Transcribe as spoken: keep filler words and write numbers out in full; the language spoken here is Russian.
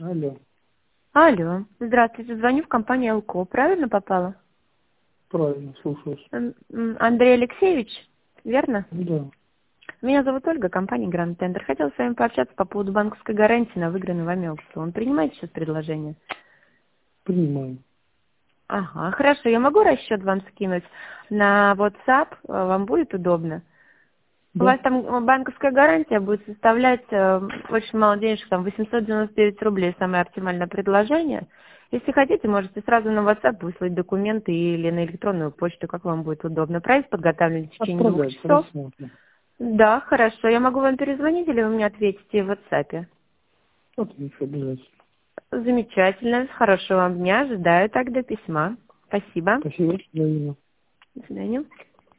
Алло. Алло, здравствуйте, звоню в компанию Элко. Правильно попала? Правильно, слушаюсь. М, м, Андрей Алексеевич, верно? Да, Меня зовут Ольга, компания Гранд Тендер. Хотела с вами пообщаться по поводу банковской гарантии на выигранный вами аукцион. Принимаете сейчас предложение? принимаю. Ага, хорошо. Я могу расчет вам скинуть на WhatsApp? Э, Вам будет удобно? У Да, вас там банковская гарантия будет составлять э, очень мало денежек, там восемьсот девяносто девять рублей, самое оптимальное предложение. Если хотите, можете сразу на WhatsApp выслать документы или на электронную почту, как вам будет удобно. Проект подготовлен в течение двух отправляйте, часов. рассмотрим. Да, хорошо. Я могу вам перезвонить или вы мне ответите в WhatsApp? Отлично, обязательно. Замечательно. Хорошего вам дня. Ожидаю тогда письма. Спасибо. Спасибо, взаимно. До свидания.